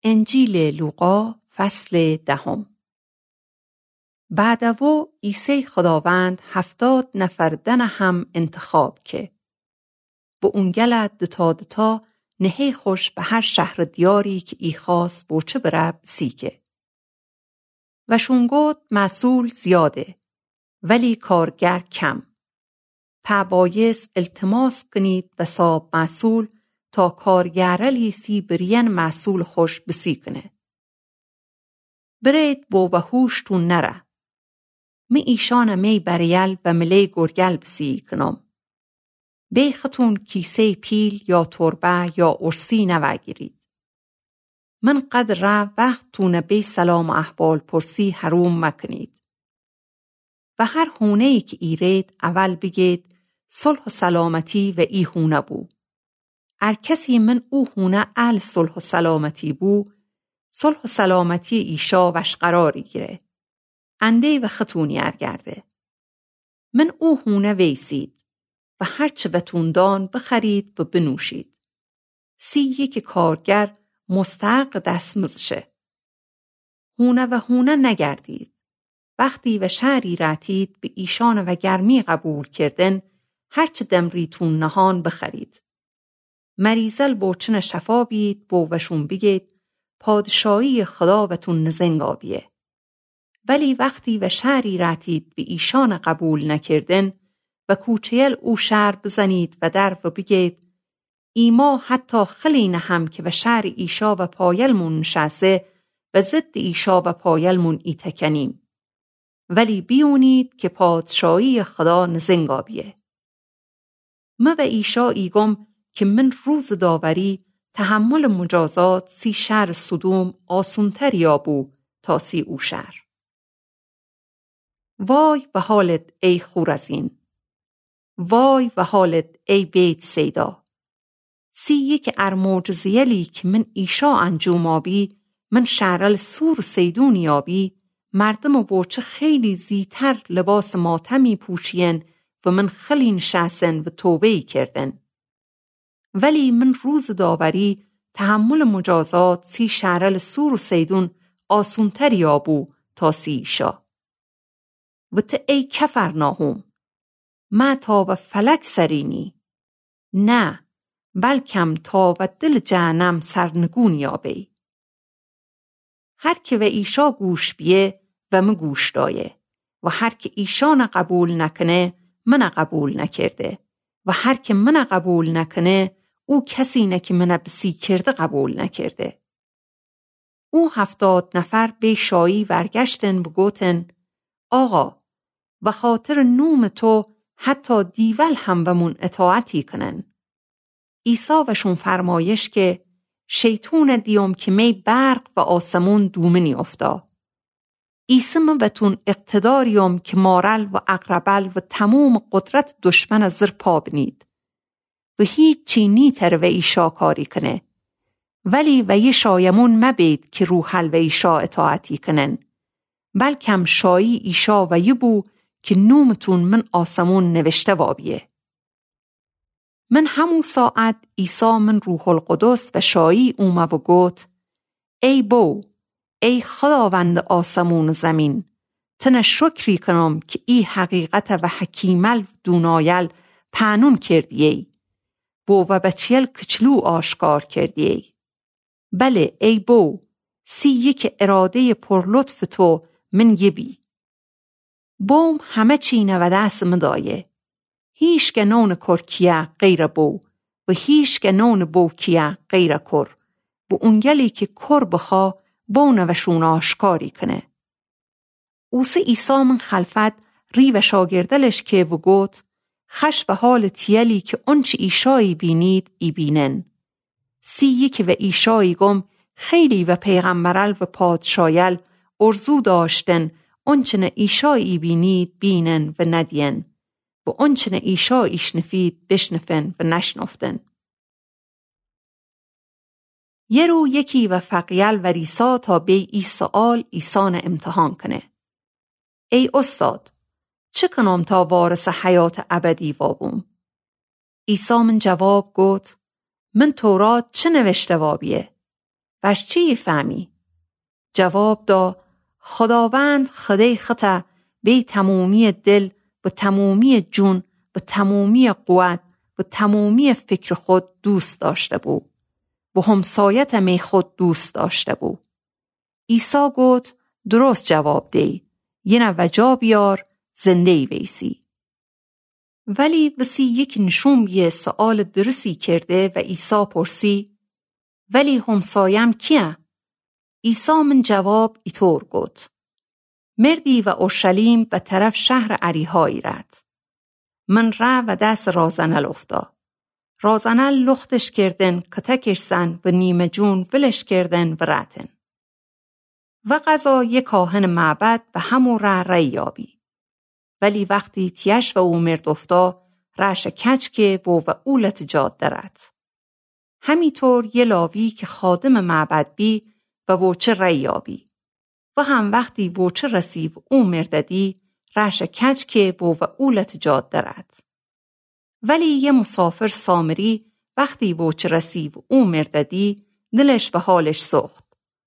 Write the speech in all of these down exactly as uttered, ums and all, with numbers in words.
انجیل لوقا فصل دهم. بعد او عیسی خداوند هفتاد نفر دن هم انتخاب که با اونگلت دتا دتا نهی خوش به هر شهر دیاری که ای خواست بوچه برب سیگه. و شونگوت مسئول زیاده ولی کارگر کم. پا بایست التماس کنید و صاب مسئول تا کارگرلی سی برین مسئول خوش بسی کنه. برید بو و هوشتون نره. می ایشان می بریل و ملی گرگل بسی کنم. بیختون کیسه پیل یا تربه یا ارسی نوگیرید. من قدر را وقتون بی سلام و احوال پرسی حروم مکنید. و هر هونه‌ای که ایرید اول بگید صلح و سلامتی و ای هونه بو. ار کسی من او هونه اهل صلح و سلامتی بو، صلح و سلامتی ایشا وش قراری گیره. انده و خطونی ارگرده. من او هونه ویسید و هرچه بتوندان بخرید و بنوشید. سی یک کارگر مستحق دستمزد شه. هونه و هونه نگردید. وقتی و شهری راتید به ایشان و گرمی قبول کردن هرچه دمریتون نهان بخرید. مریزل بوچن شفا بید بو وشون بگید پادشاهی خدا و تون نزنگابیه. ولی وقتی و شهری راتید به ایشان قبول نکردن و کوچیل او شهر بزنید و در و بگید ایما حتی خلی نهم که و شهر ایشا و پایلمون نشسته و ضد ایشا و پایلمون ایتکنیم. ولی بیونید که پادشاهی خدا نزنگابیه. ما و ایشا ایگم که من روز داوری تحمل مجازات سی شهر صدوم آسونتر یابو تا سی او شهر. وای و حالت ای خورزین. وای و حالت ای بیت سیدا. سی یک ارموجزیلی که من ایشا انجوم آبی من شهرل سور سیدون یابی مردم و بوچه خیلی زیتر لباس ماتمی پوشین و من خلی نشستن و توبهی کردن. ولی من روز داوری تحمل مجازات سی شهرل سور و سیدون آسونتر یابو تا سی ایشا. و ته ای کفرناهم ما تا و فلک سرینی نه بلکم تا و دل جهنم سرنگون یابی. هر که و ایشا گوش بیه و من گوش دایه و هر که ایشان قبول نکنه من قبول نکرده و هر که من قبول نکنه او کسی نه که من بسی کرده قبول نکرده. او هفتاد نفر به شایی ورگشتن بگوتن آقا و خاطر نوم تو حتی دیول هم بمون اطاعتی کنن. عیسی وشون فرمایش که شیطون دیوم که می برق و آسمون دومنی افتا. عیسی من بتون اقتداریم که مارل و اقربل و تموم قدرت دشمن زر پا بنید. و هیچ چی نیتر و ایشا کاری کنه. ولی و یه شایمون مبید که روحل و ایشا اطاعتی کنن. بلکم شایی ایشا و یه بو که نومتون من آسمون نوشته وابیه. من همون ساعت عیسی من روح القدس و شایی اومه و گوت ای بو ای خداوند آسمون و زمین تنه شکری کنم که ای حقیقت و حکیمل دونایل پانون کردیه بو و بچیل کچلو آشکار کردیه. بله ای بو سی یک اراده پرلطف تو من یبی. بوم همه چینه و دست مدایه. هیچ که نون کرکیه غیر بو و هیچ که نون بوکیه غیر کر و اونگلی که کر بخوا بونه و شون آشکاری کنه. اوسه عیسی من خلفت ری و شاگردلش که و گوت خش به حال تیلی که اونچه ایشایی بینید ای بینن. سی یک و ایشایی گم خیلی و پیغمبرل و پادشایل ارزو داشتن اونچه نه ایشایی بینید بینن و ندین و اونچه نه ایشایش نفید بشنفن و نشنفتن. یه رو یکی و فقیل و ریسا تا بی ای سوال ایسان امتحان کنه. ای استاد چه کنم تا وارث حیات ابدی وابوم؟ عیسی من جواب گوت من تورات چه نوشته وابیه؟ وش چی فهمی؟ جواب دا خداوند خدای خطا به تمامی دل و تمامی جون و تمامی قوت و تمامی فکر خود دوست داشته بو و همسایت می خود دوست داشته بو. عیسی گفت درست جواب دی، یه وجا بیار زنده ویسی. ولی وسی یک نشون بیه سوال درسی کرده و عیسی پرسی ولی همسایم کیه؟ عیسی من جواب ایطور گفت مردی و اورشلیم و طرف شهر عریهایی رد. من را و دست رازنل افتا. رازنل لختش کردن کتکش زن و نیمه جون ولش کردن و رتن. و قضا یک کاهن معبد و همو را رای یابی. ولی وقتی تیش و او مرد افتا رش کچ که و و اولت جاد درد. همیطور یه لاوی که خادم معبد بی و وچه رای یابی. و هم وقتی وچه رسیب او مرددی رش کچ که و و اولت جاد درد. ولی یه مسافر سامری وقتی وچه رسیب او مرددی دلش و حالش سخت.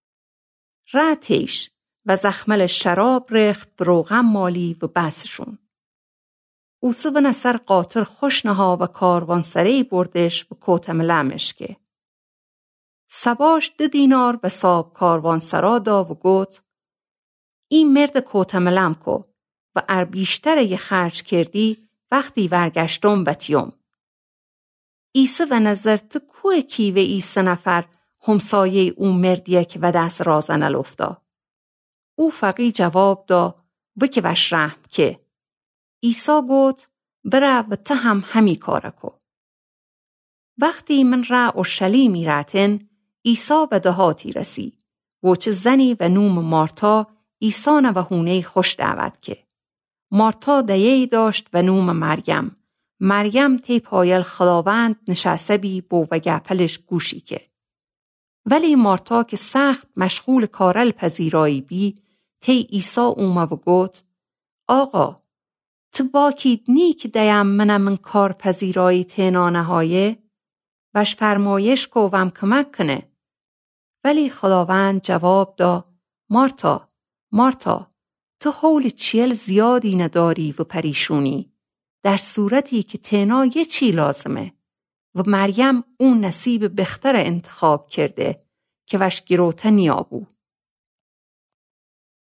راتش و زخمل شراب رخت بروغم مالی و بسشون. اوسو و نصر قاطر خوشنها و کاروان سری بردش و کوتم لمش که. سباش ده دینار و ساب کاروان سرا دا و گوت این مرد کوتم لم کو و ار بیشتر یه خرج کردی وقتی ورگشتم و تیوم. عیسی و نظر تو کوه کی و عیسی نفر همسایه او مردیه که و دست رازنل افتا. او فقی جواب دا و که وش رحم که. عیسی گفت برا و ته هم همی کارکو. وقتی من را اورشلیمی راتن عیسی و دهاتی رسی. وچه زنی و نوم مارتا عیسی و هونه خوش دعوت که. مارتا دیهی داشت و نوم مریم. مریم تی پایل خداوند نشسته بی بو و گپلش گوشی که. ولی مارتا که سخت مشغول کارل پذیرایی بی تی عیسی اومه و گفت آقا تو باکید نی که دیم منم من کار پذیرایی تینا نهایه وش فرمایش کو وم کمک کنه. ولی خداوند جواب دا مارتا مارتا تو حول چیل زیادی نداری و پریشونی در صورتی که تینا یه چی لازمه و مریم اون نصیب بختر انتخاب کرده که وش گروته نیابو.